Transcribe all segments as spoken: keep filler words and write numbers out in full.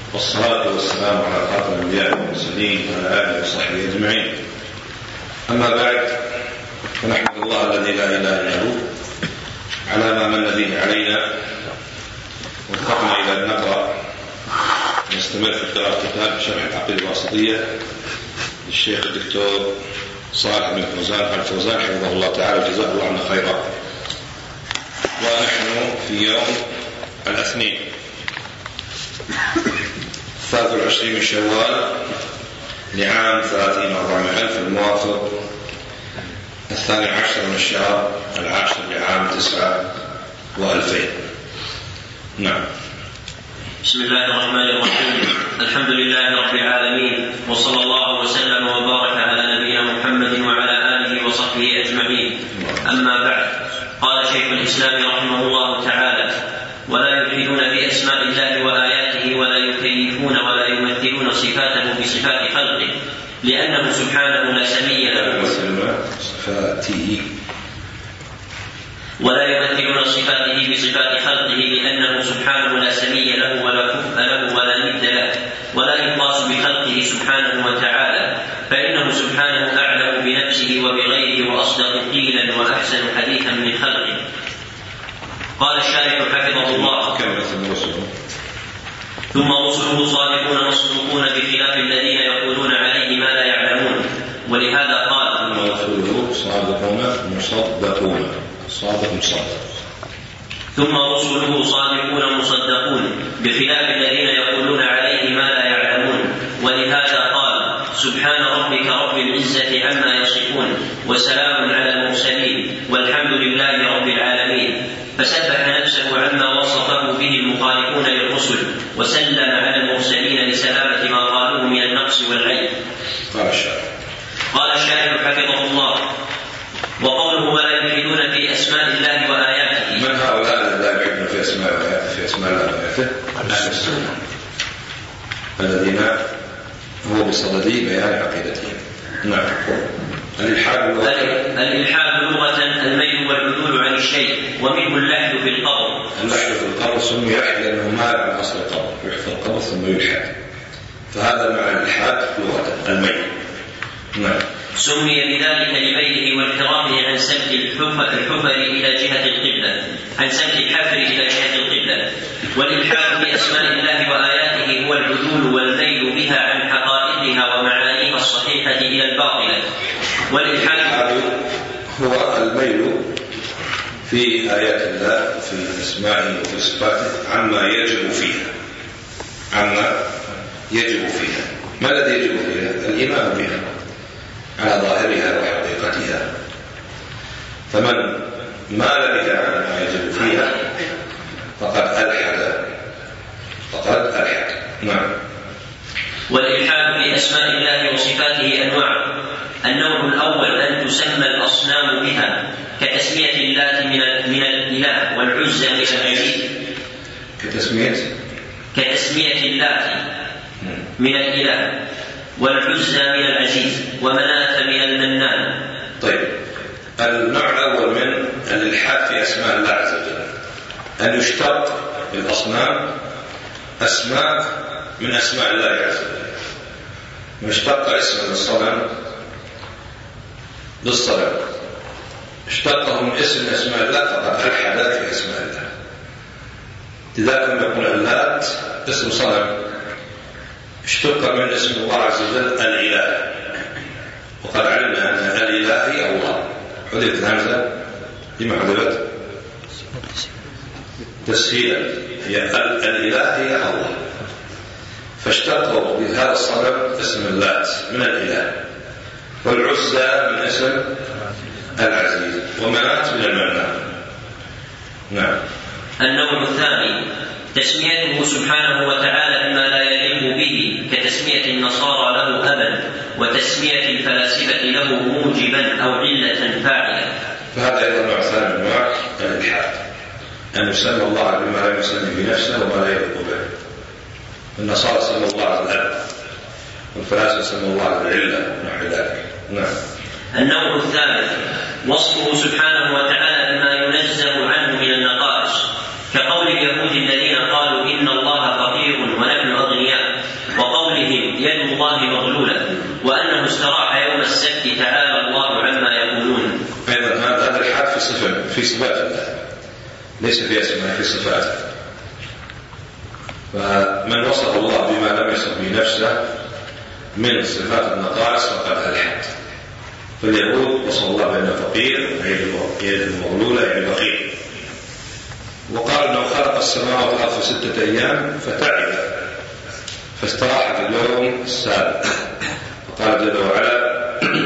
والصلاة والسلام على خاتم الأنبياء والمرسلين وعلى آله وصحبه أجمعين. أما بعد، فنحمد الله الذي لا إله إلا هو على ما من به علينا ووفقنا إلى أن نقرأ ونستمر في قراءة كتاب شرح العقيدة الواسطية للشيخ الدكتور صالح بن فوزان الفوزان حفظه الله تعالى وجزاه الله عنا خيرا. ونحن في يوم الاثنين الثالث والعشرين من شوال لعام ثلاثين وأربعمائة ألف الموافق الثاني عشر من الشهر العاشر لعام تسعة وألفين. نعم. بسم الله الرحمن الرحيم. الحمد لله رب العالمين، وصلى الله وسلم وبارك على نبينا محمد وعلى آله وصحبه أجمعين. أما بعد، قال شيخ الإسلام رحمه الله تعالى: ولا يلحدون في أسماء الله وآياته ولا يكيفون ولا يمثلون صفاته بصفات خلقه لأنه سبحانه لا سمي له صفاته ولا يمثلون صفاته بصفات خلقه لأنه سبحانه لا سمي له ولا كفء له ولا ند له ولا يقاس بخلقه سبحانه وتعالى، فإنه سبحانه أعلم بنفسه وبغيره وأصدق قيلا وأحسن حديثا من خلقه. قال الشارح حفظه الله: ثم رسله صادقون مصدوقون بخلاف الذين يقولون عليه ما لا يعلمون، ولهذا قال: ثم رسله صادقون مصدقون صادق مصدق ثم رسله صادقون مصدقون بخلاف الذين يقولون عليه ما لا يعلمون، ولهذا قال: سبحان ربك رب العزة عما يصفون وسلام على المرسلين والحمد لله رب العالمين. فسبح نفسه عما وصفه به المخالفون للرسل وسلم على المرسلين لسلامة ما قالوه من النقص والعيب. قال الشارح قال الشارح حفظه الله: وقوله ولا يلحدون في أسماء الله وآياته. من هؤلاء لا يلحدون في أسماء وآياته في أسماء الله وآياته؟ الذين هو بصدد بيان عقيدتهم. نعم. الإلحاد الإلحاد لغة الميل والعدول عن الشيء، ومنه اللحد في القبر. اللحد في القبر سمي يحد لأنه مال عن أصل القبر، يحفظ القبر ثم يلحد، فهذا معنى الإلحاد لغة الميل. نعم. سمي بذلك لميله وانحرافه عن سلك الحفر إلى جهة القبلة عن سلك الحفر إلى جهة القبلة. والإلحاد في أسماء الله وآياته هو العدول والميل بها عن حقائقها ومعانيها الصحيحة إلى الباطلة. والإلحاد هو الميل في آيات الله في أسمائه وفي صفاته عما يجب فيها عما يجب فيها ما الذي يجب فيها؟ الإيمان بها على ظاهرها وحقيقتها، فمن مال بها على ما يجب فيها فقد ألحد فقد ألحد. نعم. والإلحاد في أسماء الله وصفاته أنواع. النوع الأول أن تسمى الأصنام بها كتسمية اللات من الإله والعزى من العزيز كتسمية كتسمية اللات من الإله والعزى من العزيز ومناة من المنان. طيب، النوع الأول من الإلحاد في أسماء الله عز وجل أن يشتق للأصنام أسماء من أسماء الله عز وجل. من اشتق اسم للصنم للصنم اشتقه من اسم من أسماء الله فقد ألحد في أسماء الله. إذا كنا نقول اللات اسم صنم اشتق من اسم الله عز وجل الإله، وقد علمنا أن الإله هي الله. حذفت الهمزة لما حذفت؟ تسهيلا، هي الإله هي الله، فاشتقوا بهذا الصنم اسم اللات من الإله، والعزى من اسم العزيز، ومناة من المنان. نعم. النوع الثاني تسميته سبحانه وتعالى بما لا يليق به كتسمية النصارى له أبا وتسمية الفلاسفة له موجبا أو علة فاعلة. فهذا أيضا نوع ثاني من أنواع الإلحاد، أن يسمى الله بما لا يسمي بنفسه وما لا يليق به. النصارى سموا الله بالأب والفلاسفة سموا الله بالعلة ونحو ذلك. نعم. النوع الثالث وصفه سبحانه وتعالى بما ينزه عنه من النقائص كقول اليهود الذين قالوا إن الله فقير ونحن أغنياء يد الله مغلولة وأنه استراح يوم السبت تعالى الله عما يقولون. أيضا هذا الحال في صفة في صفات الله ليس في اسمه، في صفاته. فمن وصف الله بما لم يصف به نفسه من صفات النقائص فقد ألحد. فاليهود وصف الله بأنه فقير يد مغلولة يعني بخيل، وقال انه خلق السماوات والارض في ستة ايام فتعب فاستراح في اليوم السابع. فقال جل وعلا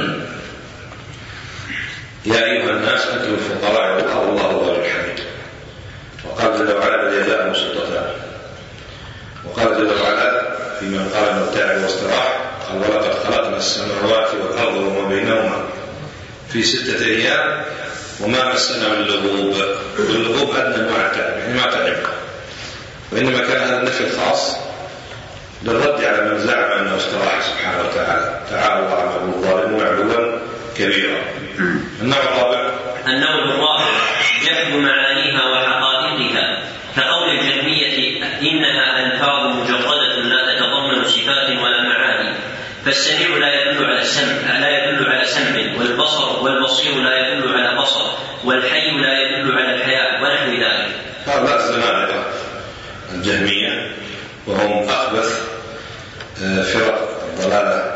يا ايها الناس انتم الفقراء الى الله والله هو الغني الحميد. وقال جل وعلا بل يداه مبسوطتان. وقال جل وعلا في من قال انه تعب واستراح قال ولقد خلقنا السماوات والارض وما بينهما في ستة ايام وما مسنا من لغوب. واللغوب أدنى أنواع التعب يعني ما تعب، وإنما كان هذا النفي الخاص للرد على من زعم أنه استراح سبحانه وتعالى. تعالى الله عما الظالمون علوا كبيرا. النوع الرابع النوع الرابع جحد معانيها وحقائقها كقول الجهمية إنها ألفاظ مجردة لا تتضمن صفات ولا معاني، فالسميع لا يدل على سمع لا يدل على سمع، والبصر والبصير لا يدل على بصر، والحي لا يدل على الحياة ونحو ذلك. هؤلاء الزنادقة الجهمية وهم أخبث فرق الضلالة،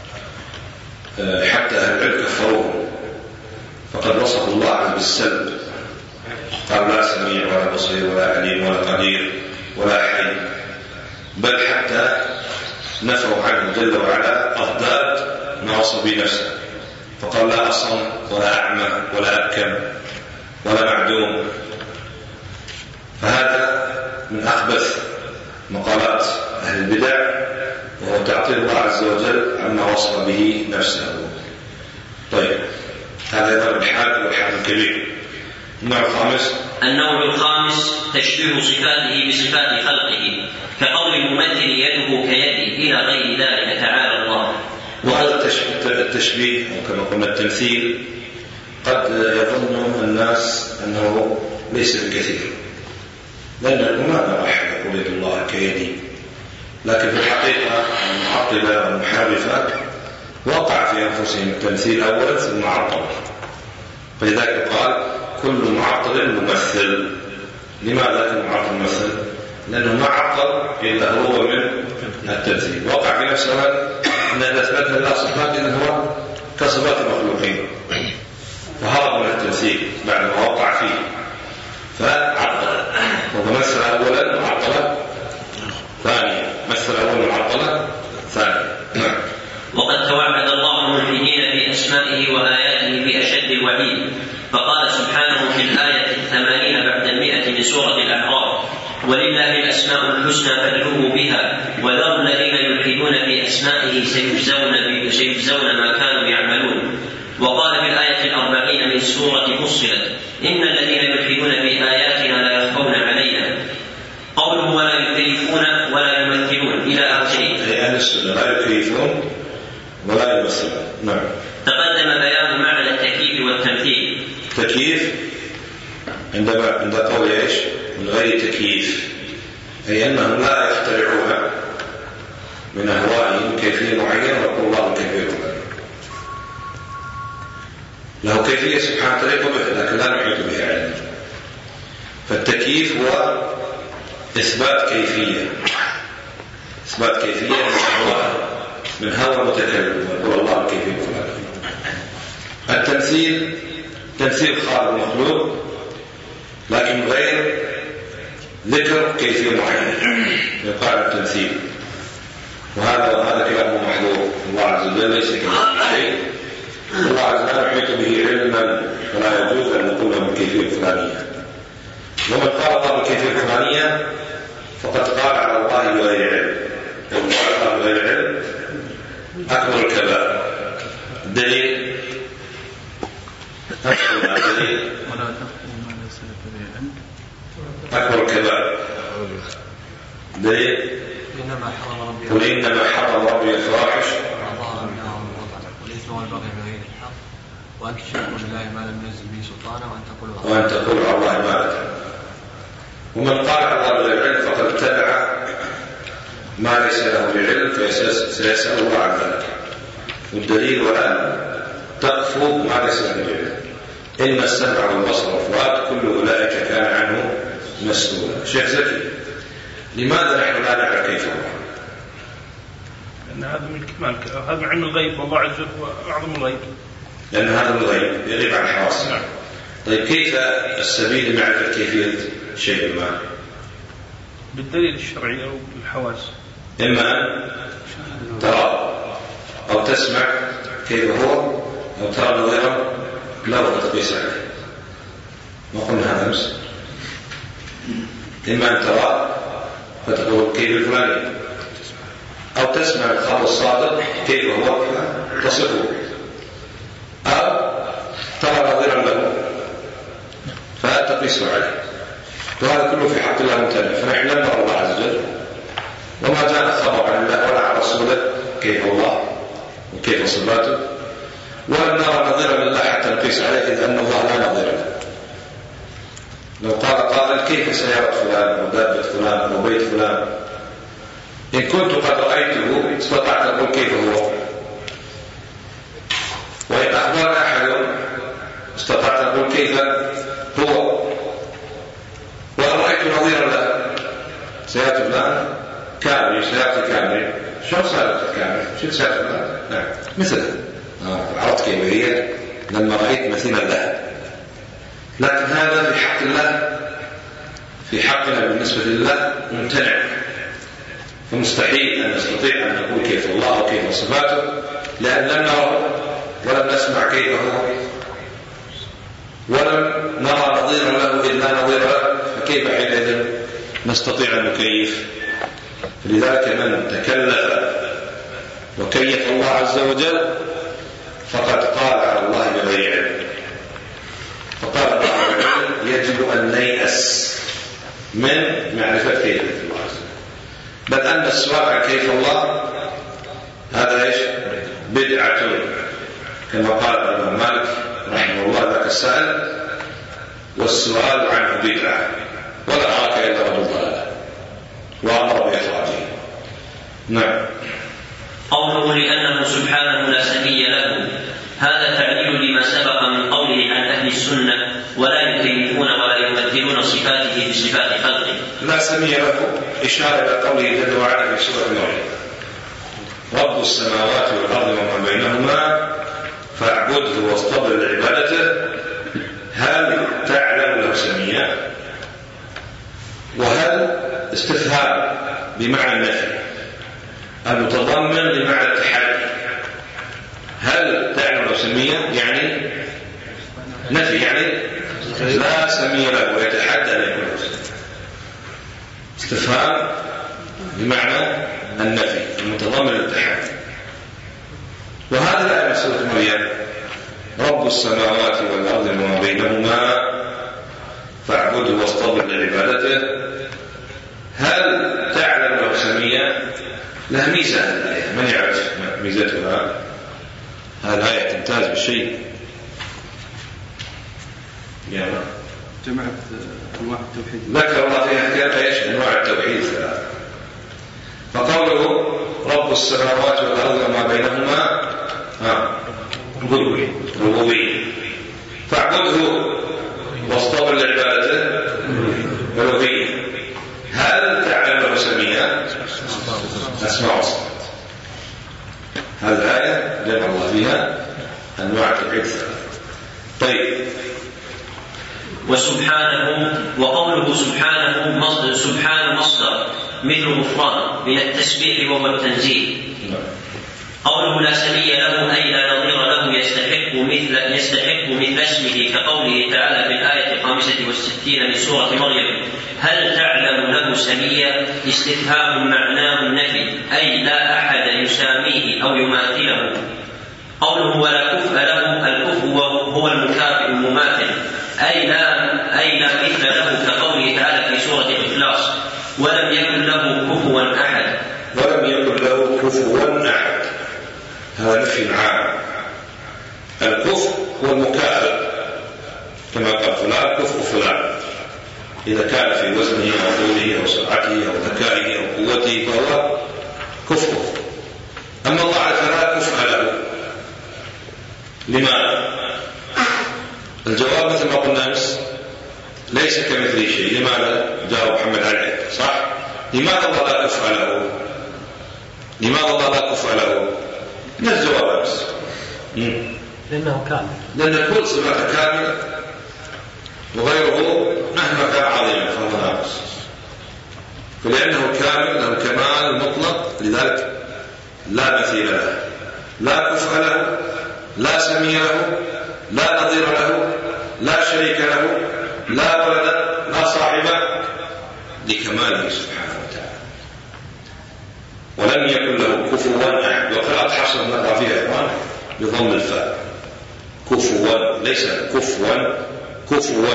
حتى أهل العلم كفروهم، فقد وصفوا الله بالسلب، قال لا سميع ولا بصير ولا عليم ولا قدير ولا حي، بل حتى نفوا عنه جل وعلا أضداد ما وصف بنفسه، فقال لا أصم ولا أعمى ولا أبكم ولا معدوم. فهذا من أخبث مقالات أهل البدع، وهو تعطيل الله عز وجل عما وصف به نفسه. طيب هذا يظهر الحال والحال الكبير. النوع الخامس النوع الخامس تشبيه صفاته بصفات خلقه كقول الممثل يده كيده إلى غير ذلك تعالى الله. وهذا التشبيه أو كما قلنا التمثيل قد يظن الناس أنه ليس بكثير، لأنه ما نرى أحد يقول يد الله كيدي، لكن في الحقيقة المعطلة والمحرفة وقع في أنفسهم التمثيل أولا ثم عطل، فلذلك قال كل معطل ممثل. لماذا كل معطل ممثل؟ لأنه ما عطل إلا هو من التمثيل، وقع في نفسه أن إذا أثبت لله صفات إذن هو كصفات المخلوقين، فهرب من التمثيل بعد ما وقع فيه فعطل، ومثل أولا وعطل ثانيا، مثل أولا وعطل ثانيا. وقد توعد الله الملحدين في أسمائه وآياته بأشد الوعيد، فقال سبحانه في الآية الثمانين بعد المئة من سورة الأعراف ولله الأسماء الحسنى فادعوه بها وذروا الذين يلحدون في أسمائه سيجزون, سيجزون ما كانوا يعملون. وقال في الآية الأربعين من سورة فصلت إن الذين يلحدون في آياتنا لا يخفون علينا، قوله ولا يكيفون ولا يمثلون إلى آخره. أي أهل السنة لا يكيفون ولا يمثلون. نعم. تقدم بيان معنى التكييف والتمثيل. تكييف عندما عند قول ايش؟ من غير تكييف، أي أنهم لا يخترعون من أهوائهم كيفية معينة ويقول الله كيفية له كيفية سبحانه تليق به لكن لا نحيط به علما. فالتكييف هو إثبات كيفية، إثبات كيفية من أهواء من هوى متكلم ويقول الله كيفية فلان. التمثيل تمثيل خالق المخلوق لكن غير ذكر كيفية معينة يقال التمثيل، وهذا وهذا كلامه محظور. الله عز وجل ليس كمثله شيء، الله عز وجل يحيط به علما فلا يجوز أن نقول له بالكيفية الفلانية. ومن قال الله بالكيفية الفلانية فقد قال على الله بغير علم، ومن قال الله بغير علم أكبر الكبائر. الدليل أكبر الدليل أكبر الكبائر. دليل قل إنما حرم ربي الفواحش والإثم والبغي بغير الحق وأن تشركوا بالله ما لم ينزل به سلطانا وأن تقولوا على الله ما لا تعلمون. ومن قال على الله بغير علم فقد اتبع ما ليس له بعلم فسيسأل الله عن ذلك. والدليل ولا تقفوا ما ليس له بعلم إن السمع والبصر والفؤاد كل أولئك كان عنه مسؤولا. شيخ زكي، لماذا نحن لا نعرف كيف الله؟ لأن هذا من الكمال، هذا مع أنه غيب، والله عز وجل أعظم الغيب، لأن هذا الغيب يغيب عن حواسنا. نعم. طيب كيف السبيل لمعرفة كيفية شيء ما؟ بالدليل الشرعي أو بالحواس، إما أن ترى أو تسمع كيف هو، أو ترى نظيرا لا بد تقيس عليه. ما قلنا هذا أمس؟ إما أن ترى فتقول كيف الفلاني، أو تسمع الخبر الصادق كيف هو تصفه، أو ترى نظيرا له فتقيس عليه. وهذا كله في حق الله ممتنع. فنحن لم نرى الله عز وجل، وما جاء خبر عن الله ولا عن رسوله كيف الله وكيف صفاته، ولم نرى نظيرا لله حتى نقيس عليه، إذ أن الله لا نظير له. لو قال قائل كيف سيارة فلان أو دابة فلان أو بيت فلان، إن كنت قد رأيته استطعت أن أقول كيف هو، وإن أخبرنا أحد استطعت أن أقول كيف هو، وأن رأيت نظيرا له. سيارة فلان كامل، سيارة كامل، شو سيارة كامل؟ شو سيارة فلان؟ نعم مثلها. آه. عرفت كيف هي لما رأيت مثيلا لها. لكن هذا في حق الله، في حقنا بالنسبة لله ممتنع، فمستحيل أن نستطيع أن نقول كيف الله وكيف صفاته، لأن لم نرى ولم نسمع كيف هو، ولم نرى نظيرا له إلا نظير له، فكيف حينئذ نستطيع أن نكيف؟ فلذلك من تكلف وكيف الله عز وجل فقد قال على الله بغير علم. فقال الله عز وجل يجب أن نيأس من معرفة كيف الله عز وجل، بل أن السؤال عن كيف الله هذا إيش؟ بدعة، كما قال الإمام مالك رحمه الله ذاك السائل والسؤال عنه بدعة ولا أراك إلا رجل ضلالة، وأمر بإخراجه. نعم. قوله لأنه سبحانه لا سمي له، هذا تعليل لما سبق من قوله عن أهل السنة ولا يكيفون ولا يمثلون صفاته بصفات خلقه. لا سمي له إشارة إلى قوله جل وعلا في سورة مريم رب السماوات والأرض وما بينهما فاعبده واصطبر لعبادته هل تعلم له سميا؟ وهل استفهام بمعنى النفي المتضمن لمعنى التحدي. هل تعلم له سميا يعني نفي، يعني لا سمي له ويتحدى أن يكون له. استفهام بمعنى النفي المتضمن للتحدي. وهذا الآية من سورة مريم رب السماوات والأرض وما بينهما فاعبده واصطبر لعبادته هل تعلم له سميا؟ لها ميزة الآية، من يعرف ميزتها؟ هذه الآية تمتاز بالشيء. يا ما جمعت أنواع التوحيد، ذكر الله فيها كيف ايش أنواع التوحيد ثلاثة. فقوله رب السماوات والأرض وما بينهما ربوبية، فاعبده واصطبر لعبادته ألوهية، هل تعلم له سميا؟ أسماء وصفات. هذه الآية جمع الله فيها أنواع التوحيد ثلاثة. طيب. وسبحانه، وقوله سبحانه مصدر، سبحان مصدر مثل غفران من التسبيح وهو التنزيه. قوله لا سمي له أي لا نظير له يستحق مثل يستحق مثل اسمه، كقوله تعالى في الآية الخامسة والستين من سورة مريم هل تعلم له سميا؟ استفهام معناه النفي أي لا أحد يساميه أو يماثله. قوله ولا كفء له، الكفء هو المكافئ المماثل أي لا أي لا مثل له، كقوله تعالى في سورة الإخلاص ولم يكن له كفوا أحد. ولم يكن له كفوا أحد هذا نفي عام. الكفء هو المكافئ كما قال فلان كفء فلان، إذا كان في وزنه أو طوله أو سرعته أو ذكائه أو قوته فهو كفره. أما الله عز وجل لا كفء له. لماذا؟ الجواب مثل ما قلنا أمس ليس كمثله شيء. لماذا؟ جاء محمد علي صح؟ لماذا الله لا كفء له؟ لماذا الله لا كفء له؟ ما الجواب أمس؟ لأنه كامل، لأن كل صفة كاملة وغيره مهما كان عظيما فهو ناقص. فلأنه كامل له كمال مطلق لذلك لا مثيل له، لا كفء له، لا سمي له، لا نظير له، لا شريك له، لا ولد، لا صاحب، لكماله سبحانه وتعالى. ولم يكن له كفوا أحد. وقراءة حفص نقرأ فيها إخوان بضم الفاء كفوا، ليس كفوا، كفوا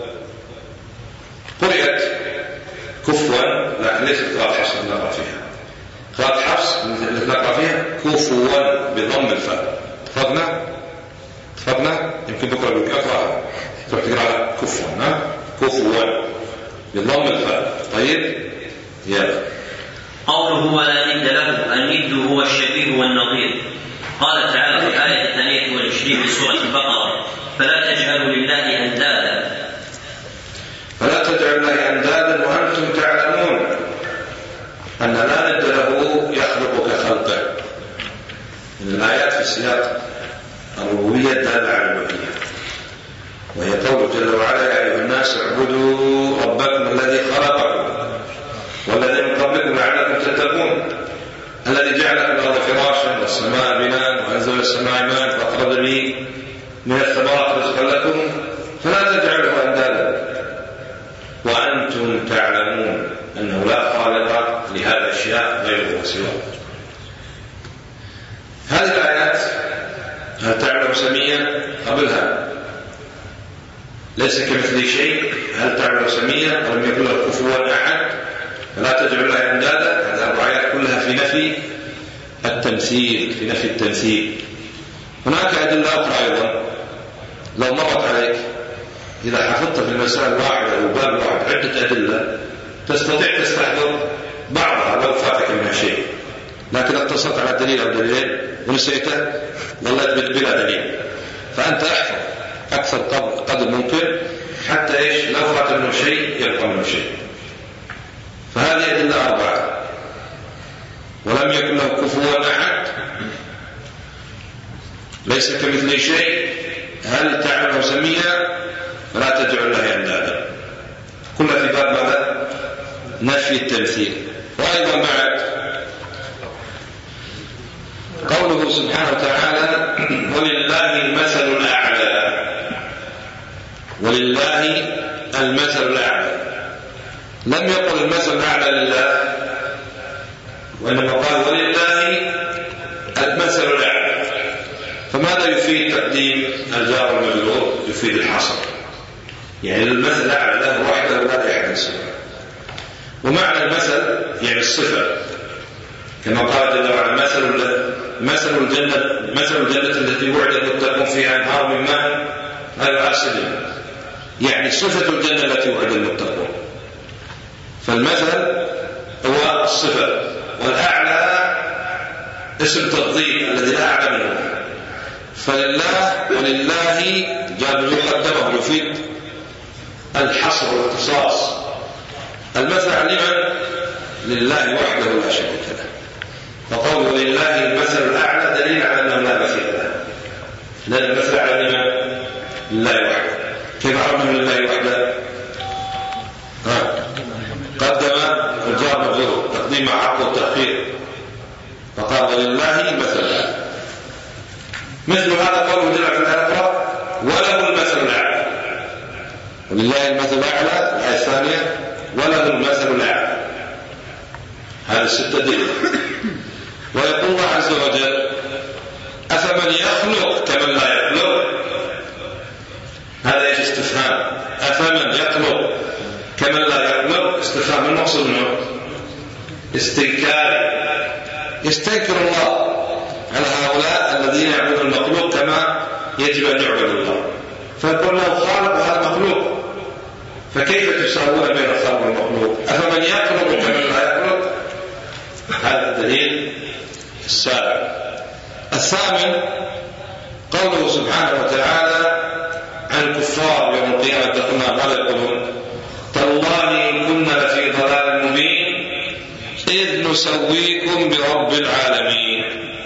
قرئت كفوا لكن ليست قراءة حفص نقرأ فيها. قراءة حفص نقرأ فيها كفوا بضم الفاء. اتفقنا؟ اتفقنا؟ يمكن بكرة بك أقرأها تروح تقرأ كفوا كفوا بضم الفاء. طيب يلا. قوله ولا ند له، الند هو الشبيه والنظير. قال تعالى في الآية الثانية والعشرين من سورة البقرة: فلا تجعلوا لله أندادا. فلا تجعلوا لله أندادا وأنتم تعلمون أن لا ند له يخلق كخلقه. من الآيات في سياق الربوبية الدالة على الألوهية، وهي قوله جل وعلا: يا أيها الناس اعبدوا ربكم الذي خلقكم والذي من قبلكم لعلكم تتقون الذي جعل لكم الأرض فراشا والسماء بناء وأنزل السماء ماء فأخرج به من الثمرات رزقا لكم فلا تجعلوا أندادا وأنتم تعلمون أنه لا خالق لهذه الأشياء غيره وسواه. هذه الآيات هل تعلم سميا قبلها ليس كمثله شيء، هل تعلم سميا ولم يكن له كفوا أحد، فلا تجعل لها أندادا. هذه الآيات كلها في نفي التمثيل، في نفي التمثيل. هناك أدلة أخرى أيضا لو مرت عليك إذا حفظت في المسائل الواحدة أو باب واحد عدة أدلة تستطيع تستحضر بعضها لو فاتك منها شيء، لكن اقتصرت على دليل أو دليلين ونسيته ظلت بلا دليل. فأنت احفظ أكثر قدر ممكن حتى إيش لو فات منه شيء يبقى منه شيء. فهذه أدلة أربعة: ولم يكن له كفوا أحد، ليس كمثله شيء، هل تعلم سميا، فلا تجعل له أندادا. كلها في باب ماذا؟ نفي التمثيل. وأيضا بعد قوله سبحانه وتعالى: ولله المثل الأعلى. ولله المثل الأعلى، لم يقل المثل الأعلى لله، وإنما قال ولله المثل الأعلى. فماذا يفيد تقديم الجار والمجرور؟ يفيد الحصر، يعني المثل الأعلى له وحده ولا لأحد سواه. ومعنى المثل يعني الصفة، كما قال جل وعلا: مثل مثل الجنة مثل الجنة التي وعد المتقون فيها أنهار من ماء غير آسن، يعني صفة الجنة التي وعد المتقون. فالمثل هو الصفة، والأعلى اسم تفضيل الذي لا أعلى منه. فلله ولله جاب يقدمه يفيد الحصر والاختصاص. المثل لمن؟ لله وحده لا شريك له. فقول ولله المثل الأعلى دليل على أنه لا مثيل له، لأن المثل الأعلى لمن؟ لله وحده. كيف عرفنا لله وحده؟ قدم الجار مجرور تقديم مع عقد التأخير، فقال ولله المثل الأعلى. مثل هذا قوله جل في الآخرة: وله المثل الأعلى. ولله المثل الأعلى الآية الثانية: وله المثل الأعلى. هذه الستة دليل. ويقول الله عز وجل: أفمن يخلق كمن لا يخلق. هذا ايش؟ استفهام. أفمن يخلق كمن لا يخلق استفهام. المقصود منه استنكار، يستنكر الله على هؤلاء الذين يعبدون المخلوق كما يجب أن يعبد الله، فيقول له خالق وهذا مخلوق، فكيف تساوون بين الخالق والمخلوق؟ أفمن يخلق كمن لا يخلق. هذا الدليل السابع. الثامن قوله سبحانه وتعالى عن الكفار يوم القيامة تقولنا ماذا يقولون؟ تالله إن كنا لفي ضلال مبين إذ نسويكم برب العالمين.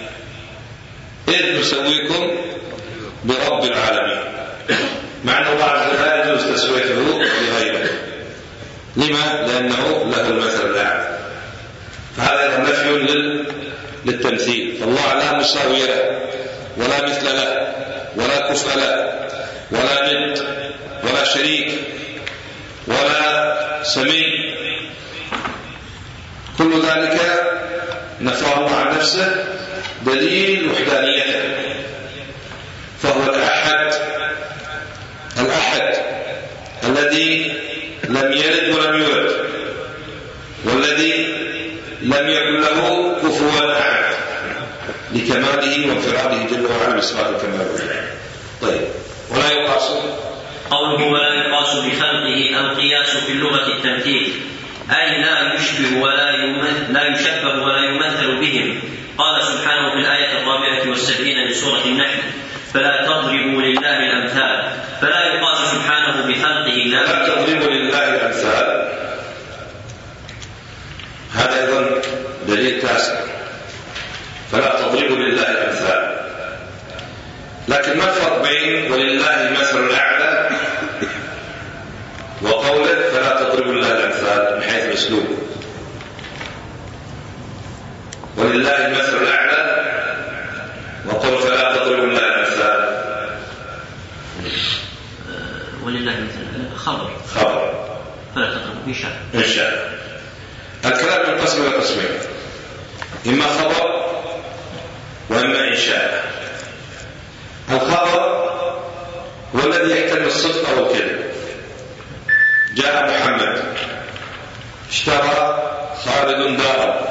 إذ نسويكم برب العالمين، مع أن الله عز وجل لا يجوز تسويته بغيره. لما؟ لأنه له المثل الأعلى، فهذا نفي للتمثيل، فالله لا مساوي له ولا مثل له ولا كفء له ولا ند ولا شريك ولا سمي، كل ذلك نفاه الله عن نفسه دليل وحدانيته، فهو الأحد الأحد الذي لم يلد ولم يولد، والذي لم يكن له كفوا أحد لكماله وانفراده جل وعلا بصفات الكمال. طيب، ولا يقاس قوله ولا يقاس بخلقه القياس في اللغة التمثيل، أي لا يشبه ولا لا يشبه ولا يمثل بهم. قال سبحانه في الآية الرابعة والسبعين من سورة النحل: فلا تضربوا لله الأمثال. فلا يقاس سبحانه بخلقه لا تضربوا لله الأمثال، هذا أيضا دليل تاسع. فلا تضربوا لله الأمثال، لكن ما الفرق بين ولله المثل الأعلى وقوله فلا تضربوا لله الأمثال من حيث الأسلوب؟ ولله المثل الأعلى وقول فلا تضربوا لله الأمثال. ولله المثل خبر خبر فلا تضربوا إن شاء إن شاء. الكلام ينقسم إلى قسمين: إما خبر وإما إنشاء. الخبر هو الذي يحتمل الصدق أو الكذب. جاء محمد، اشترى خالد دارا،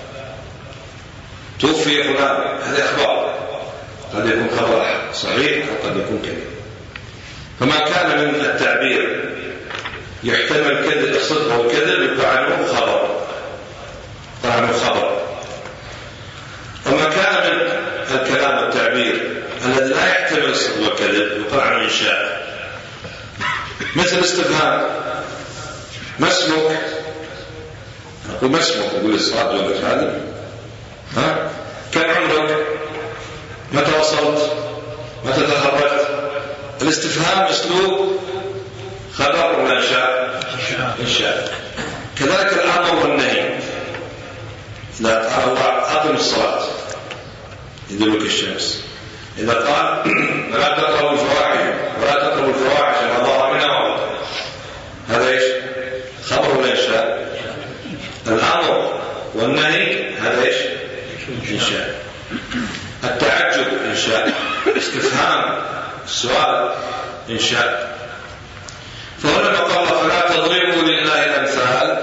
توفي فلان، هذه أخبار، قد يكون خبر صحيح أو قد يكون كذب. فما كان من التعبير يحتمل كذب الصدق أو الكذب يقال عنه خبر، يقال عنه خبر. وما كان من الكلام والتعبير الذي لا يحتمل الصدق والكذب يقال عنه إنشاء. مثل استفهام: ما اسمك؟ أقول ما اسمك؟ يقول الصلاة جوابك هذا. ها؟ كم عمرك؟ متى وصلت؟ متى تخرجت؟ الاستفهام اسلوب خبر ولا إنشاء؟ إنشاء. كذلك الأمر والنهي. إذا قال الله أقم الصلاة يدلك الشمس، إذا قال لا تقربوا الفواحش ولا تقربوا الفواحش ما ظهر منها وما بطن، هذا ايش؟ خبر ولا إنشاء؟ الأمر والنهي هذا ايش؟ إنشاء. التعجب إنشاء، استفهام السؤال إنشاء. فهنا قال فلا تضربوا لله الأمثال،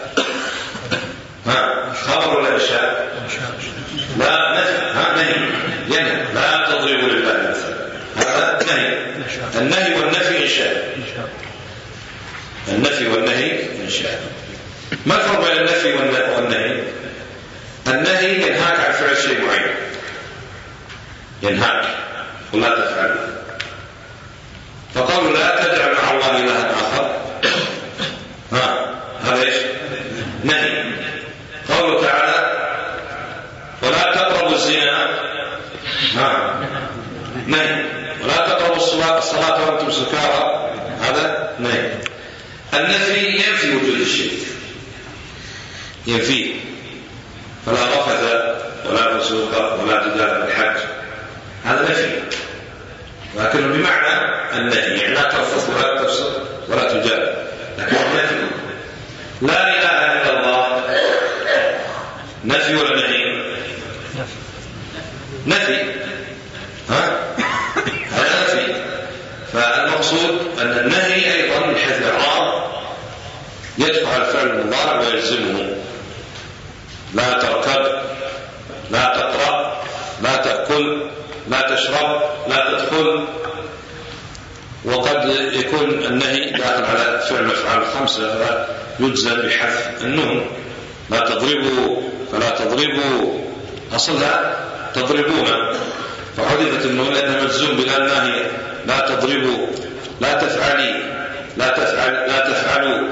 ها خبر ولا إنشاء؟ لا نهي، ينهى لا تضربوا لله الأمثال، هذا نهي. النهي والنفي إنشاء، النفي والنهي إنشاء. ما الفرق بين النفي والنهي؟ النهي ينهاك عن فعل شيء معين، ينهاك ولا تفعل. فقالوا لا تجعل مع الله إلها آخر، ها هذا ايش؟ نهي. قوله تعالى ولا تقربوا الزنا، ها نهي. ولا تقربوا الصلاة الصلاة وأنتم سكارى، هذا نهي. النفي ينفي وجود الشيء، ينفي. فلا رفث ولا فسوق ولا جدال بالحج، هذا نفي، ولكنه بمعنى النهي، يعني لا ترفث ولا تفسق ولا تجادل، لكن النفي. لا إله إلا الله نفي ولا نهي؟ نفي، ها هذا نفي. فالمقصود أن النهي أيضا من حيث الإعراب يدفع الفعل المضارع ويلزمه: لا تركب، لا تقرأ، لا تأكل، لا تشرب، لا تدخل. وقد يكون النهي داخل على فعل الأفعال الخمسة فيجزم بحذف النون: لا تضربوا فلا تضربوا، أصلها تضربون، فحذفت النون لأنها مجزوم بلا الناهية. لا تضربوا، لا تفعلي، لا تفعل، لا تفعلوا،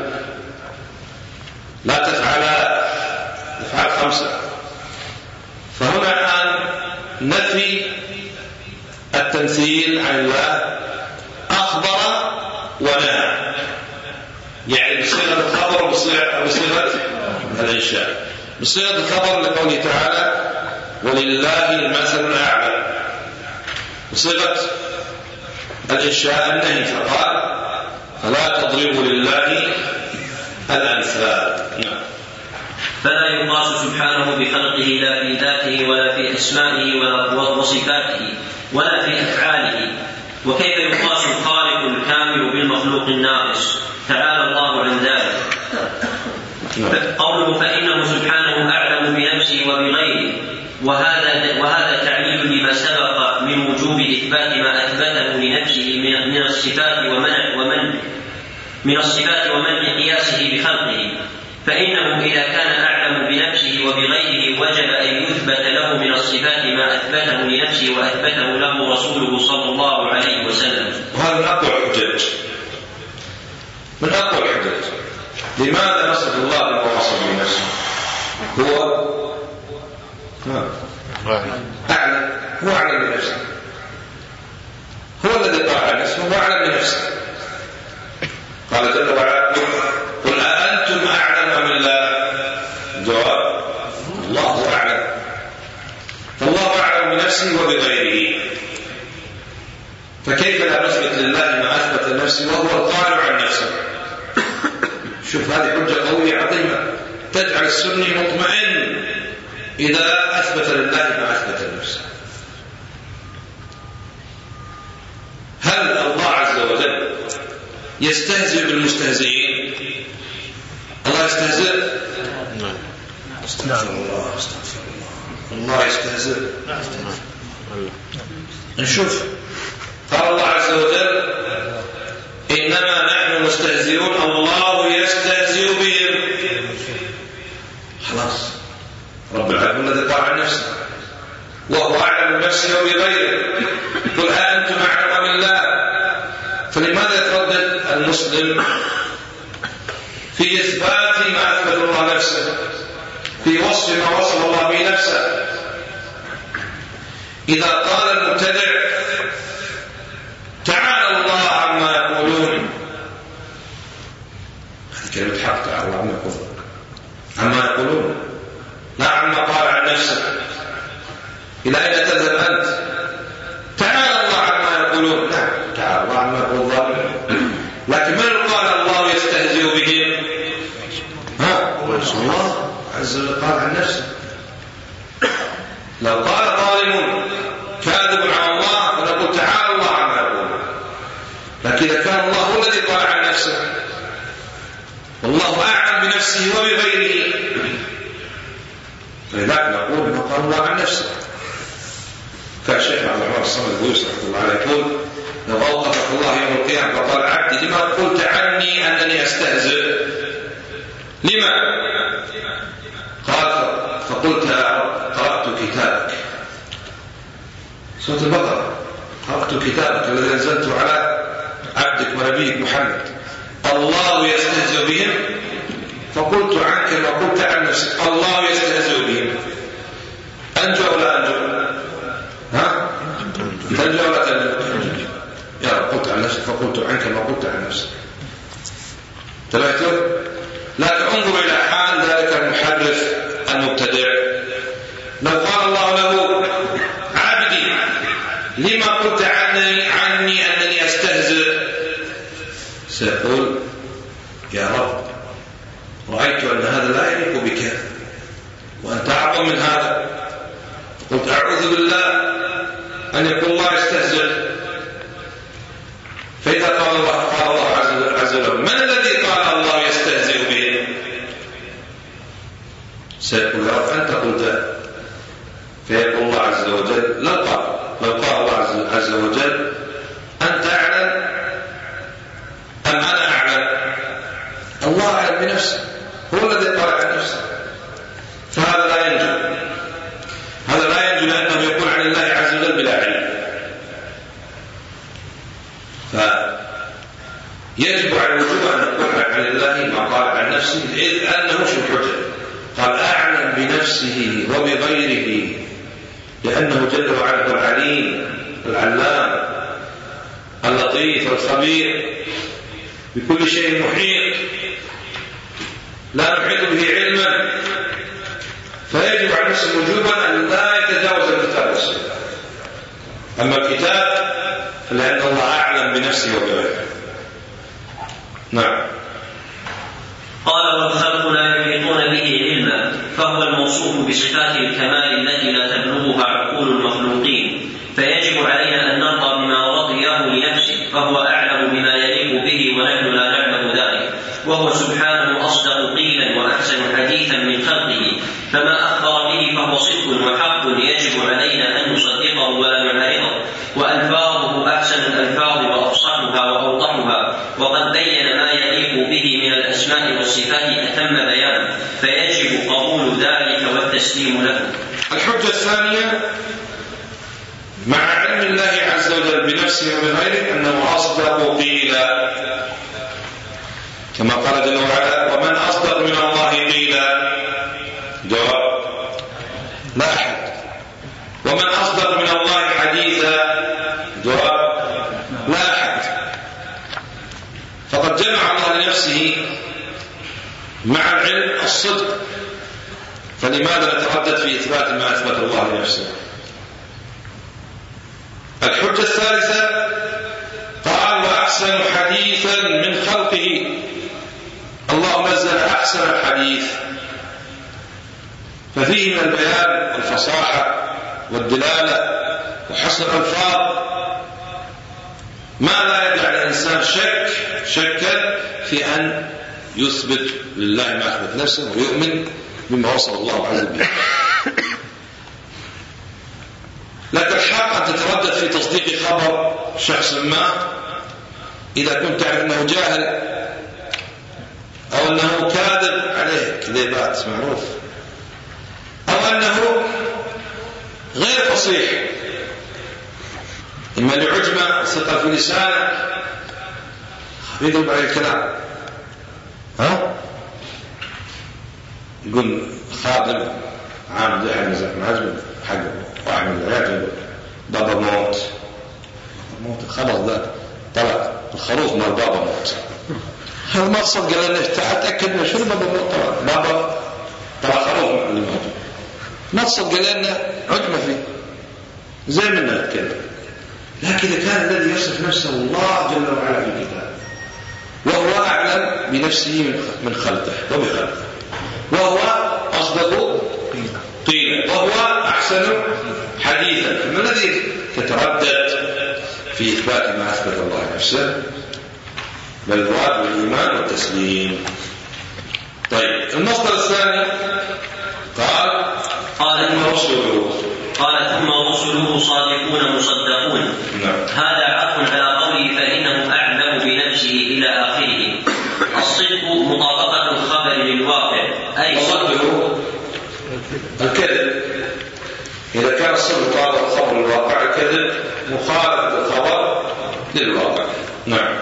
لا تفعل، افعال خمسة. فهنا الآن نفي التمثيل عن الله، أخبر ونهى، يعني بصيغة الخبر وبصيغة الإنشاء. بصيغة الخبر لقوله تعالى ولله المثل الأعلى، بصيغة الإنشاء النهي فقال فلا تضربوا لله الأمثال. فلا يقاس سبحانه بخلقه لا في ذاته ولا في أسمائه ولا وصفاته ولا في أفعاله. وكيف يقاس الخالق الكامل بالمخلوق الناقص؟ تعالى الله عن ذلك. قوله فإنه سبحانه أعلم بنفسه وبغيره، وهذا وهذا تعليل لما سبق من وجوب إثبات ما أثبته لنفسه من الصفات ومنع ومن من الصفات ومنع قياسه بخلقه. فإنه إذا كان أعلم بنفسه وبغيره وجب أن يثبت له من الصفات ما أثبته لنفسه وأثبته له رسوله صلى الله عليه وسلم. وهذا من أقوى الحجج، من أقوى الحجج. لماذا نصف الله بما وصف بنفسه؟ هو أعلم، هو أعلم بنفسه، هو الذي قال عن نفسه، هو أعلم بنفسه. قال جل وعلا قل أأنتم أعلم أم الله؟ الجواب الله أعلم. فالله أعلم بنفسه وبغيره، فكيف لا نثبت لله ما أثبت لنفسه وهو القائل عن نفسه؟ شوف هذه حجة قوية عظيمة تجعل السني مطمئن إذا أثبت لله ما أثبت لنفسه. هل الله عز وجل يستهزئ بالمستهزئين؟ الله يستهزئ؟ استغفر الله، استغفر الله، الله يستهزئ. نشوف قال الله عز وجل إنما نحن مستهزئون الله يستهزئ بهم. خلاص، رب العالمين الذي قال عن نفسه وهو أعلم بنفسه وبغيره. قل أأنتم أعلم أم الله؟ فلماذا يتردد المسلم في إثبات ما أثبت الله نفسه، في وصف ما وصف الله به نفسه؟ إذا قال المبتدع تعالى الله عما يقولون، هذه كلمة حق، تعالى الله عما يقولون، عما يقولون لا عما قال عن نفسه. إلى أين تذهب أنت؟ تعالى الله عما يقولون، نعم تعالى الله عما يقول الظالمون، لكن من قال الله يستهزئ بهم؟ ها؟ الله عز وجل قال عن نفسه. لو قال ظالم كاذب على الله فنقول تعالى الله عما يقولون، لكن إذا كان الله هو الذي قال عن نفسه والله أعلم بنفسه وبغيره، فلذلك نقول ما قال الله عن نفسه. كان الشيخ عبد الرحمن الصمد البويصي رحمه الله عليه يقول لو أوقفك الله يوم القيامة فقال عبدي لما قلت عني أنني أستهزئ؟ لما؟ قال فقلت قرأت كتابك، سورة البقرة، قرأت كتابك الذي أنزلته على عبدك ونبيك محمد، الله يستهزئ بهم فقلت عنك ما قلت عن نفسك الله يستهزئ بهم. أنجو ولا أنجو؟ ها؟ تنجو ولا تنجو؟ يا رب قلت عن نفسك فقلت عنك ما قلت عن نفسك. تبعتوا؟ لكن انظر إلى حال ذلك المحرف المبتدع. لو قال الله له عبدي لما قلت عني, عني أنني أستهزئ، سيقول يا رب رأيت أن هذا لا يليق بك وأنت أعظم من هذا، قلت أعوذ بالله أن يكون الله يستهزئ. فإذا قال الله قال الله عز وجل من الذي قال الله يستهزئ به؟ سيقول يا رب أنت قلت. فيقول الله عز وجل لو قال لو قال الله عز وجل أنت أعلم أم أنا أعلم؟ الله أعلم بنفسه، هو الذي قال عن نفسه، فهذا لا يجب على الوجوب أن نقول عن الله ما قال عن نفسه، إذ أنه شو الحجة؟ قال أعلم بنفسه وبغيره، لأنه جل وعلا العليم العلام اللطيف الخبير بكل شيء محيط، لا نحيط به علما، فيجب على نفسه وجوبا أن لا يتجاوز الكتاب والسنة. أما الكتاب فلأن الله أعلم بنفسه وبغيره. نعم. قال والخلق لا يحيطون به علما، فهو الموصوف بصفات الكمال التي لا تبلغها عقول المخلوقين، فيجب علينا أن نرضى بما رضيه لنفسه، فهو أعلم بما يليق به ونحن لا نعلم ذلك، وهو سبحانه أصدق قيلا وأحسن حديثا من خلقه، فما أخبر به فهو صدق وحق يجب علينا أن نصدقه ولا نعارضه، وألفاظه أحسن الألفاظ وأفصحها وأوضحها، وقد بين ما يليق به من الأسماء والصفات أتم بيان، فيجب قبول ذلك والتسليم له. الحجة الثانية مع علم الله عز وجل بنفسه وبغيره أنه أصدق قيلا، كما قال جل وعلا ومن أصدق من الله قيلا؟ جواب لا أحد. ومن أصدق من الله حديثا؟ جواب لا أحد. فقد جمع الله لنفسه مع العلم الصدق، فلماذا نتردد في إثبات ما أثبت الله لنفسه؟ الحجة الثالثة قال وأحسن حديثا من خلقه، الله نزل أحسن الحديث، ففيه من البيان والفصاحة والدلالة وحسن الألفاظ ما لا يدع الإنسان شك شكا في أن يثبت لله ما أثبت نفسه ويؤمن بما وصف الله عز وجل. لكن الحق أن تتردد في تصديق خبر شخص ما إذا كنت تعرف أنه جاهل أو أنه كاذب عليه كذبات معروف، أو أنه غير فصيح، إما لعجمة ثقل في لسانه يضرب عليه الكلام، ها يقول خادم عام جاهل مزاح معجم حقه واحد من العيال يقول بابا موت موت خلاص ده طلع الخروف مال بابا موت. هذا مقصد قال لنا تأكد من شنو بابا موت؟ طلع بابا طلع خروف اللي موت، مقصد قال لنا عجمة فيه زي منا كده. لكن إذا كان الذي يصف نفسه الله جل وعلا في الكتاب وهو أعلم بنفسه من خلقه وبخلقه، وهو أصدق قيلا، وهو أحسن حديثا، فما الذي تتردد في إثبات ما أثبت الله نفسه؟ بل الواجب والإيمان والتسليم. طيب المصدر الثاني قال قال ثم رسله قال ثم رسله صادقون مصدقون. نعم. هذا عطف على قوله فإنه أعلم بنفسه إلى آخره. الصدق مطابقة الخبر للواقع، أي وصدقه الكذب. إذا كان الصدق مطابق الخبر للواقع، الكذب مخالفة الخبر للواقع. نعم.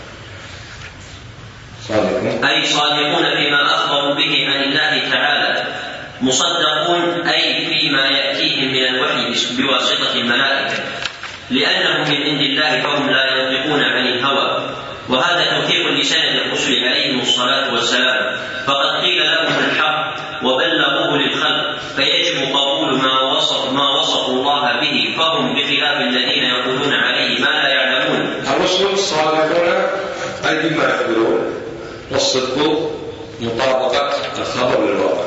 صادقون أي صادقون فيما أخبروا به عن الله تعالى، مصدقون أي فيما يأتيهم من الوحي بواسطة الملائكة، لأنه من عند الله فهم لا ينطقون عن الهوى، وهذا توثيق لسند الرسل عليهم الصلاة والسلام، فقد قيل لهم الحق وبلغوه للخلق، فيجب قبول ما وصف ما وصفوا الله به، فهم بخلاف الذين يقولون عليه ما لا يعلمون. الرسل صادقون أي بما يخبرون، والصدق مطابقة الخبر للواقع،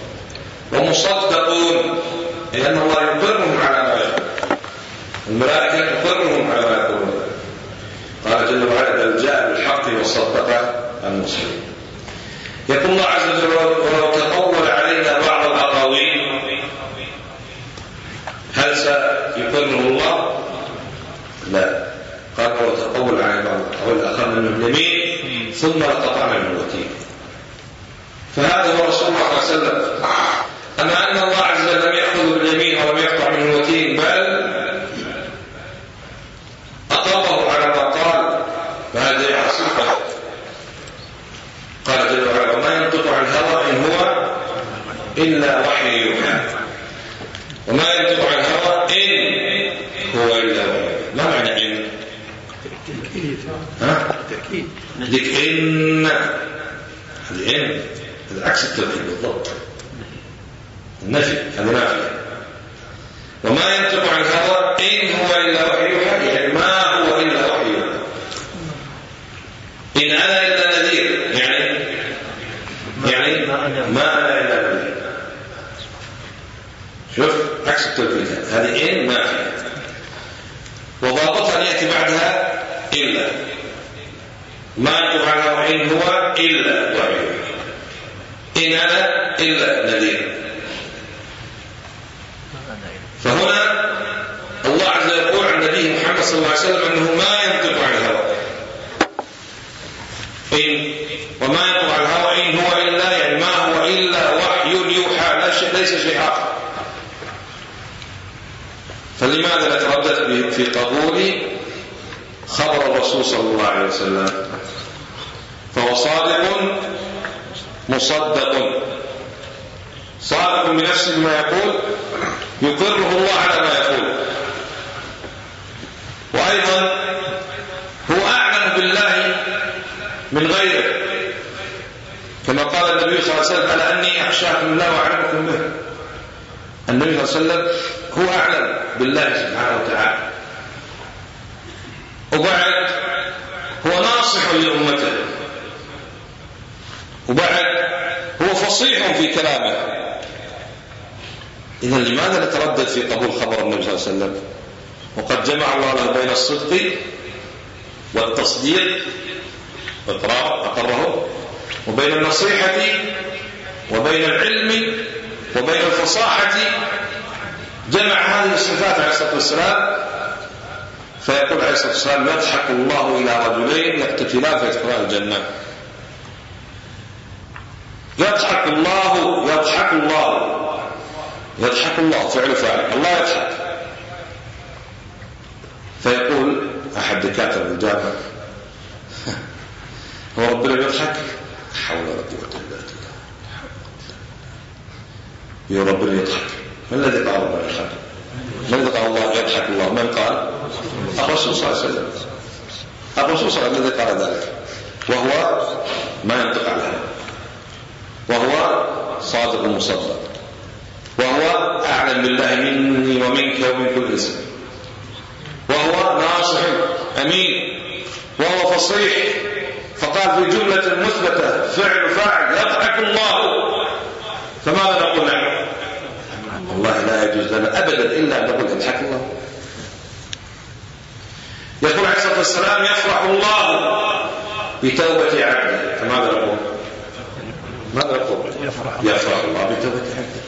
ومصدقون لأن الله يقرهم على ما يقول، الملائكة تقرهم على ما يقولون. قال جل وعلا بل جاء بالحق وصدق المرسلين. يقول الله عز وجل ولو تقول علينا بعض الأقاويل هل سيقره الله؟ لا. قال ولو تقول علينا بعض الأقاويل أخذنا منه اليمين ثم لقطعنا منه الوتين. فهذا هو رسول الله صلى الله عليه وسلم. أما أن الله عز وجل لم يأخذ باليمين ولم يقطع منه الوتين، بل أقره على ما قال، فهذا يعصيه إلا وحي يوحى. وما ينطق عن الهوى إن هو إلا وحي. ما معنى إن؟ ها؟ تأكيد. ذيك إن هذه إن هذا عكس التوكيد بالضبط. النفي هذا نافي. وما ينطق عن الهوى إن هو إلا وحي يوحى، يعني ما هو إلا وحي يوحى. إن أنا إلا نذير، يعني يعني ما أنا إلا نذير. شوف عكس التوكيد، هذه إن نافية وضابطها أن يأتي بعدها إلا. ما ينطق عن الهوى إن هو إلا وحي يوحى، إن أنا إلا نذير. فهنا الله عز وجل يقول عن نبيه محمد صلى الله عليه وسلم أنه ما ينطق عن الهوى إن وما ينطق عن الهوى إن هو إلا، يعني ما هو إلا وحي يوحى، لا شيء ليس شيء آخر. فلماذا نتردد في قبول خبر الرسول صلى الله عليه وسلم؟ فهو صادق مصدق، صادق بنفسه بما يقول، يقره الله على ما يقول. وأيضا هو أعلم بالله من غيره، كما قال النبي صلى الله عليه وسلم ألا أني أخشاكم الله وأعلمكم به. النبي صلى الله عليه وسلم هو أعلم بالله سبحانه وتعالى، وبعد هو ناصح لأمته، وبعد هو فصيح في كلامه. إذا لماذا نتردد في قبول خبر النبي صلى الله عليه وسلم وقد جمع الله له بين الصدق والتصديق وإقرار أقره، وبين النصيحة وبين العلم وبين الفصاحة، جمع هذه الصفات عليه الصلاة والسلام. فيقول عليه الصلاة والسلام يضحك الله إلى رجلين يقتتلان فيدخلان الجنة. يضحك الله يضحك الله يضحك الله فعل فاعل، الله يضحك. فيقول أحد دكاترة الجامعة هو ربنا يضحك؟ حول ولا قوة إلا بالله. يا ربنا يضحك، ما الذي قال ربنا يضحك؟ من الذي قال الله يضحك الله؟ من قال؟ الرسول صلى الله عليه وسلم. الرسول صلى الله عليه وسلم الذي قال ذلك، وهو ما ينطق عن الهوى، وهو صادق مصدق، وهو أعلم بالله مني ومنك ومن كل إنسان، وهو ناصح أمين، وهو فصيح. فقال في جملة مثبتة فعل فاعل يضحك الله. فماذا نقول نحن؟ والله لا يجوز لنا أبدا إلا أن نقول يضحك الله. يقول عليه الصلاة والسلام يفرح الله بتوبة عبده. فماذا نقول؟ ماذا نقول؟ يفرح الله بتوبة عبده.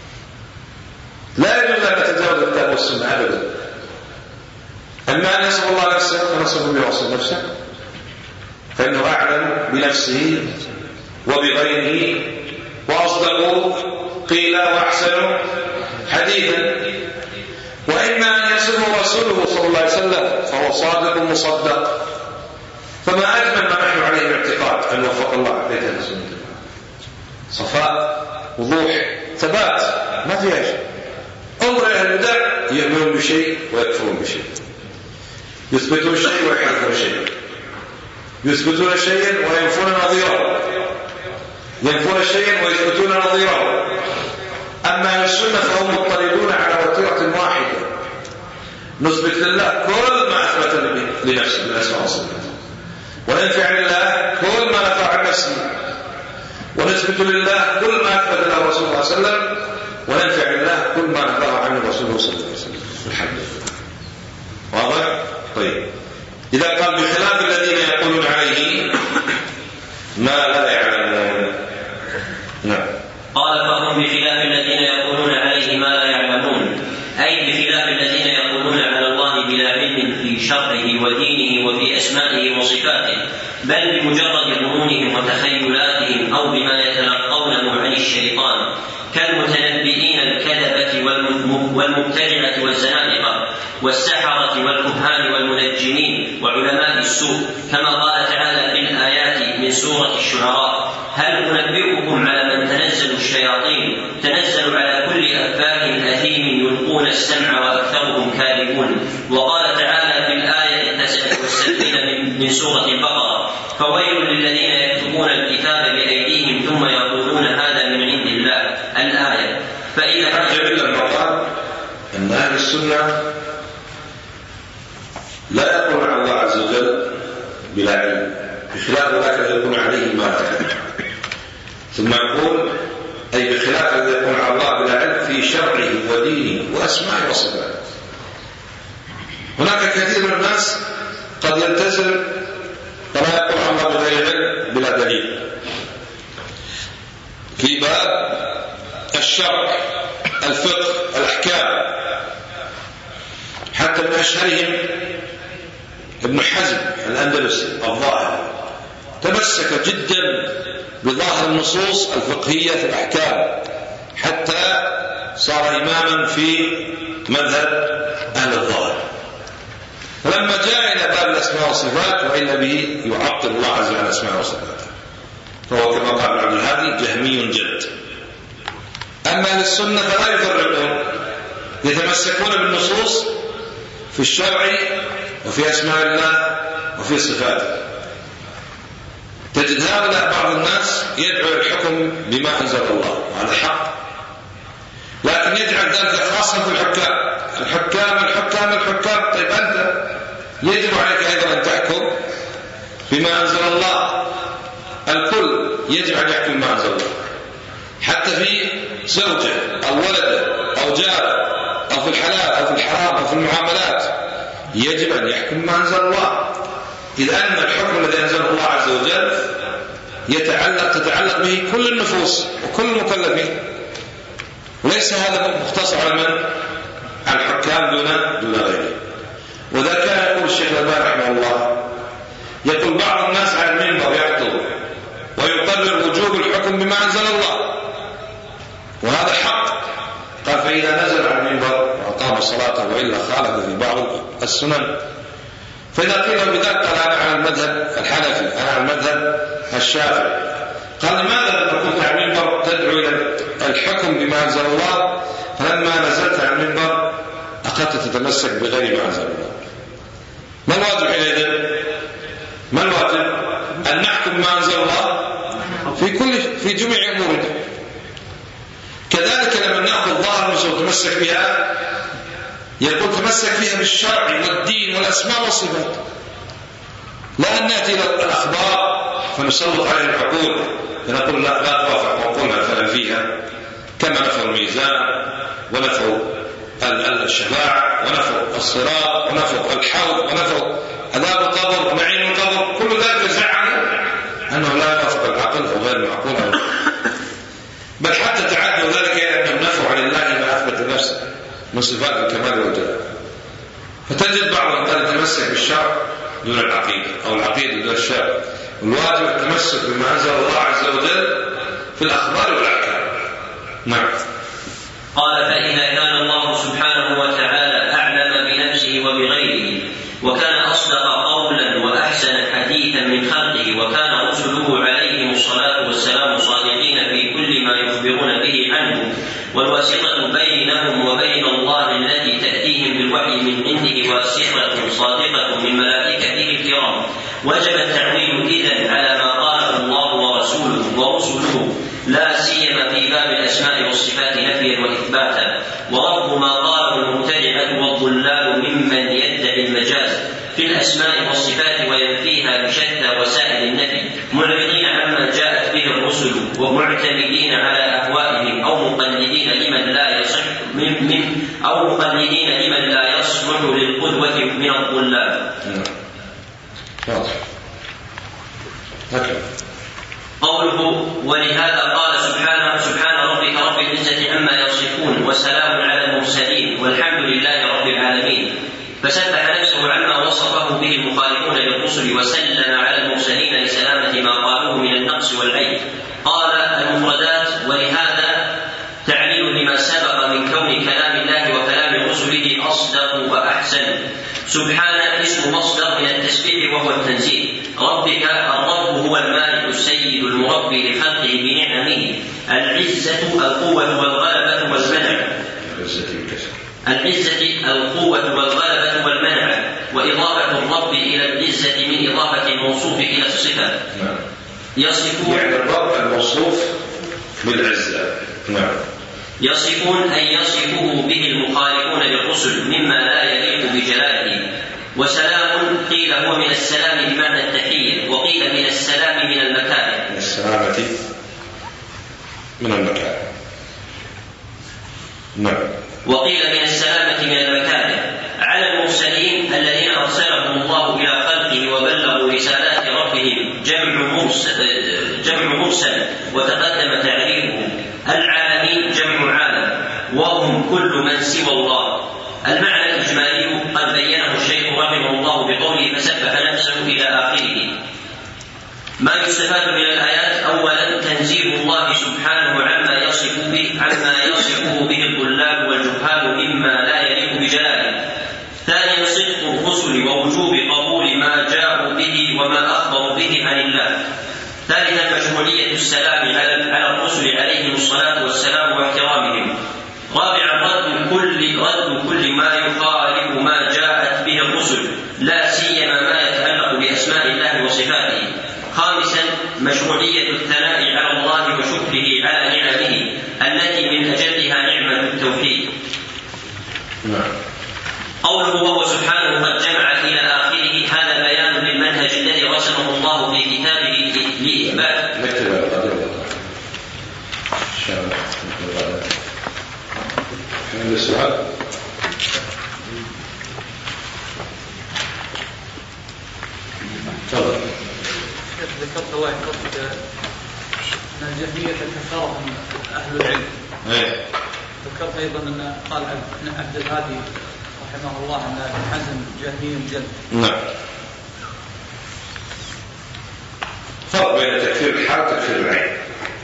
لا يجوز أن نتجاوز الكتاب والسنة أبدا. أما أن يصف الله نفسه فنصف به وصف نفسه، فإنه أعلم بنفسه وبغيره وأصدق قيلا وأحسن حديثا. وإما أن يصفه رسوله صلى الله عليه وسلم فهو صادق مصدق. فما أجمل ما نحن عليه الاعتقاد أن وفق الله عليه السنة، صفاء وضوح ثبات ما فيها شيء. انظر إلى البدع يؤمنون بشيء ويكفرون بشيء، يثبتون شيء ويحرفون شيء، يثبتون شيئا وينفون نظيره، ينفون شيئا ويثبتون نظيره. أما أهل السنة فهم مضطردون على وتيرة واحدة، نثبت لله كل ما أثبت لنفسه من الأسماء والصفات، وننفي عن الله كل ما نفى عن نفسه، ونثبت لله كل ما أثبت له رسول الله صلى الله عليه وسلم، وننفي عن الله كل ما نفاه عنه رسوله صلى الله عليه وسلم. الحمد لله. واضح؟ طيب، إذا قال بخلاف الذين يقولون عليه ما لا يعلمون. نعم. قال فهم بخلاف الذين يقولون عليه ما لا يعلمون، أي بخلاف الذين يقولون على الله بلا علم في شرعه ودينه وفي أسمائه وصفاته، بل بمجرد ظنونهم وتخيلاتهم أو بما يتلقونه عن الشيطان، كالمتنبئين الكذبة والمبتدعة والزنادقة والسحرة والكهان والمنجمين وعلماء السوء، كما قال تعالى في الآيات من سورة الشعراء: هل أنبئكم على من تنزل تتنزل الشياطين تنزل على كل أفاك أثيم يلقون السمع وأكثرهم كاذبون. وقال تعالى في الآية التاسعة والسبعين من سورة البقرة: فويل للذين يكتبون الكتاب بأيديهم ثم يقولون هذا من عند الله. الآية. فإذا جميل المقال أن أهل السنة لا يقول عن الله عز وجل بلا علم، بخلاف ذلك يكون عليه ما تعلم. ثم يقول أي بخلاف الذي يكون على الله بلا علم في شرعه ودينه وأسمائه وصفاته. هناك كثير من الناس قد يلتزم فلا يقول عن الله بغير علم بلا دليل في باب الشرع، الفقه، الأحكام. حتى من أشهرهم ابن حزم الأندلسي الظاهري تمسك جدا بظاهر النصوص الفقهية في الأحكام حتى صار إماما في مذهب أهل الظاهر. فلما جاء إلى باب الأسماء والصفات وإلا به يعطل الله عز وجل أسماء وصفاته، فهو كما قال عبد الهادي جهمي جد. أما للسنة فلا يفرقون، يتمسكون بالنصوص في الشرع وفي أسماء الله وفي صفاته. تجد هؤلاء بعض الناس يدعو الحكم بما أنزل الله وهذا حق، لكن يجعل ذلك خاصا في الحكام. الحكام الحكام الحكام طيب أنت يجب عليك أيضا أن تحكم بما أنزل الله. الكل يجب أن يحكم بما أنزل الله، حتى في زوجه أو ولده أو جاره أو في الحلال أو في الحرام أو في المعاملات يجب أن يحكم بما أنزل الله، إذ أن الحكم الذي أنزله الله عز وجل يتعلق تتعلق به كل النفوس وكل المكلفين، وليس هذا مختصر على من؟ على الحكام دون دون غيره. وذا كان يقول الشيخ الألباني رحمه الله، يقول بعض الناس على المنبر يعطل ويقرر وجوب الحكم بما أنزل الله، وهذا حق. قال فإذا نزل على المنبر وأقام الصلاة وإلا خالف في بعض السنن. فإذا قيل بذلك قال أنا على المذهب الحنفي، أنا على المذهب الشافعي. قال لماذا لما كنت على المنبر تدعو إلى الحكم بما أنزل الله، فلما نزلت على المنبر أخذت تتمسك بغير ما أنزل الله؟ ما الواجب حينئذ؟ ما الواجب؟ أن نحكم ما أنزل الله في كل في جميع أمورنا. كذلك لما نأخذ ظاهر النصوص ونتمسك بها، يقول تمسك فيها بالشرع والدين والأسماء والصفات، لا أن نأتي إلى الأخبار فنسلط عليه العقول فنقول لا لا توافق عقولنا مثلا فيها، كما نفوا الميزان ونفوا الشفاعة ونفوا الصراط ونفوا الحوض ونفوا عذاب القبر ونعيم القبر، كل ذلك زعموا أنه لا يوافق العقل أو غير معقول، بل حتى تعدوا ذلك إلى أنهم نفوا عن الله ما أثبت نفسه من صفات الكمال والجلال. فتجد بعضهم قد يتمسك بالشرع دون العقيدة أو العقيدة دون الشرع. الواجب التمسك بما أنزل الله عز وجل في الأخبار والأحكام. نعم. قال فإذا كان الله سبحانه وتعالى أعلم بنفسه وبغيره، وكان أصدق قولا وأحسن حديثا من خلقه، وكان رسله عليهم الصلاة والسلام صادقين في كل ما يخبرون به عنه، والواسطة بينهم وبين الله التي تأتيهم بالوحي من عنده واسطة صادقة من ملائكته الكرام، وجب التعويل إذن على ما قاله الله ورسوله ورسله، لا سيما في باب الأسماء والصفات نفيا وإثباتا، ورد ما قاله المبتدعة والضلال ممن يدعي المجاز في الأسماء والصفات وينفيها بشتى وسائل النفي، معرضين عما جاءت به الرسل ومعتمدين على أهوائهم أو مقلدين لمن لا يصح من, من أو مقلدين لمن لا يصلح للقدوة من الضلال. قوله ولهذا قال سبحانه سبحان ربك رب العزة عما يصفون وسلام على المرسلين والحمد لله رب العالمين، فسبح نفسه عما وصفه به المخالفون للرسل وسلم على المرسلين لسلامة ما قالوه من النقص والعيب. قال المفردات ولهذا تعليل لما سبق من كون كلام الله وكلام رسله أصدق وأحسن. سبحان اسم مصدر من التسبيح وهو التنزيه. ربك الرب هو المالك السيد المربي لخلقه بنعمه. العزة القوة والغلبة والمنع. العزة القوة والغلبة والمنع، وإضافة الرب إلى العزة من إضافة الموصوف إلى الصفة. يصفون يعني الرب الموصوف بالعزة. نعم. يصفون أن يصفه به المخالفون بالرسل مما لا يليق بجلاله. وسلام قيل هو من السلام بمعنى التحية، وقيل من السلام من المكان. من السلامة من المكان. نعم. وقيل من السلامة من المكان. على المرسلين الذين أرسلهم الله إلى خلقه وبلغوا رسالات ربهم جمع مرسل, جمع مرسل وتقدم تعريفه. العالمين جمع عالم، وهم كل من سوى الله. المعنى الإجمالي قد بينه الشيخ رحمه الله بقوله فسبح نفسه إلى آخره. ما يستفاد من الآيات: أولا تنزيه الله سبحانه عما يصف به عما يصفه به الضلال والجهال مما لا يليق بجلاله. ثانيا صدق الرسل ووجوب قبول ما جاءوا به وما أخبروا به عن الله. ثالثا مشروعية السلام على الرسل عليهم الصلاة والسلام واحترامهم. رابعا رد كل رد كل ما يخالف ما جاءت به الرسل، لا سيما ما يتعلق بأسماء الله وصفاته. خامسا مشروعية الثناء على الله وشكره على نعمه التي من أجلها نعمة التوحيد. قوله وهو سبحانه قد جمع إلى آخره، هذا بيان للمنهج الذي رسمه الله في كتابه لإثبات. هذا السؤال. تفضل. ذكرت الله يحفظك أن الجهمية كفرهم أهل العلم. إيه. ذكرت أيضا أن قال ابن عبد الهادي رحمه الله أن ابن حزم جهمي الجلد. نعم. فرق بين تكفير الحال وتكفير العين.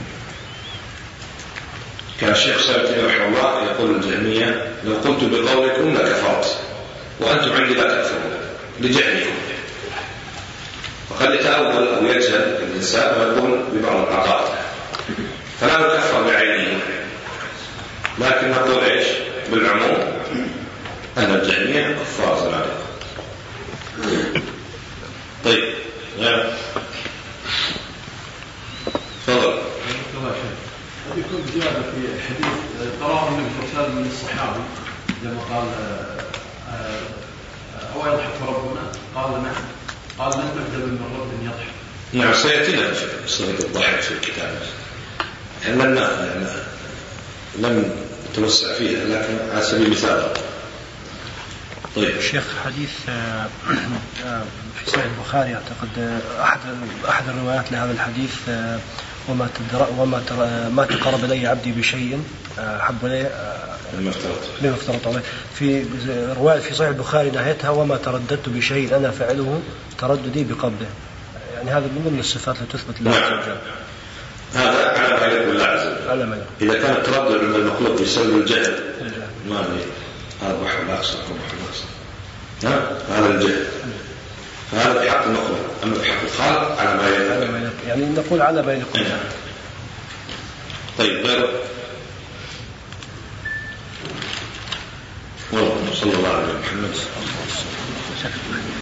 كان الشيخ سالم رحمه الله يقول الجهمية: لو قلت بقولكم لكفرت وأنتم عندي لا تكفرون لجهلكم. وقد يتأول أو يجهل الإنسان ويقول ببعض العقائد، فلا يكفر بعينه، لكن نقول إيش بالعموم أن الجهمية كفار زنادقة. طيب غير تفضل. قد يكون زيادة في حديث قرار النبي صلى الله عليه وسلم من الصحابي لما قال أو يضحك ربنا؟ قال نعم. قال لن نبدأ من رب يضحك. نعم سيأتي لنا في صيغة الضحك في الكتاب، يعني لم لم نتوسع فيها لكن على سبيل المثال. طيب شيخ حديث في صحيح البخاري أعتقد أحد أحد الروايات لهذا الحديث: وما وما ما تقرب إلي عبدي بشيء أحب إلي مما افترضت عليه. في رواية في صحيح البخاري نهايتها: وما ترددت بشيء أنا فعله ترددي بقبله. يعني هذا من ضمن الصفات التي تثبت لله عز وجل. هذا على ما يليق بالله عز وجل. إذا كان التردد عند المخلوق يسبب الجهل، ما هذا بحر لا أقصى بحر لا أقصى، هذا الجهل، فهذا بحق المخلوق. أما بحق الخالق على ما يليق، يعني نقول على ما يليق. طيب غير والله صلى الله عليه وسلم.